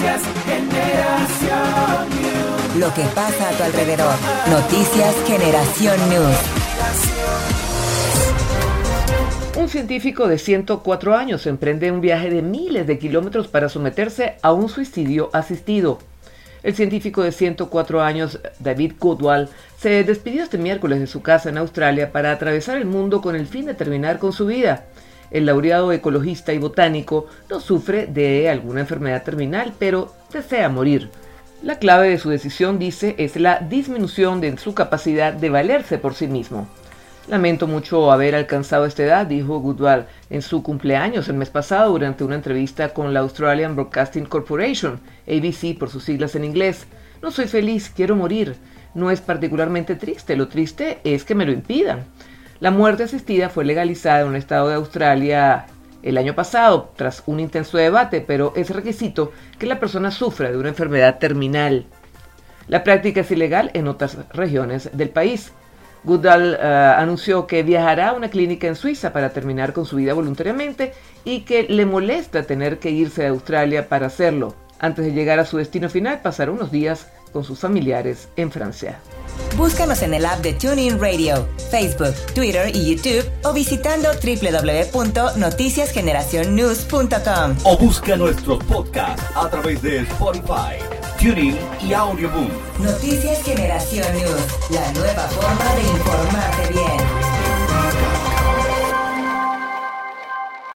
Noticias Generación News. Lo que pasa a tu alrededor. Noticias Generación News. Un científico de 104 años emprende un viaje de miles de kilómetros para someterse a un suicidio asistido. El científico de 104 años, David Goodall, se despidió este miércoles de su casa en Australia para atravesar el mundo con el fin de terminar con su vida. El laureado ecologista y botánico no sufre de alguna enfermedad terminal, pero desea morir. La clave de su decisión, dice, es la disminución de su capacidad de valerse por sí mismo. Lamento mucho haber alcanzado esta edad, dijo Goodall en su cumpleaños el mes pasado durante una entrevista con la Australian Broadcasting Corporation, ABC por sus siglas en inglés. No soy feliz, quiero morir. No es particularmente triste, lo triste es que me lo impidan. La muerte asistida fue legalizada en un estado de Australia el año pasado tras un intenso debate, pero es requisito que la persona sufra de una enfermedad terminal. La práctica es ilegal en otras regiones del país. Goodall anunció que viajará a una clínica en Suiza para terminar con su vida voluntariamente y que le molesta tener que irse a Australia para hacerlo. Antes de llegar a su destino final, pasará unos días con sus familiares en Francia. Búscanos en el app de TuneIn Radio, Facebook, Twitter y YouTube o visitando www.noticiasgeneracionnews.com. O busca nuestros podcasts a través de Spotify, TuneIn y Audioboom. Noticias Generación News, la nueva forma de informarte bien.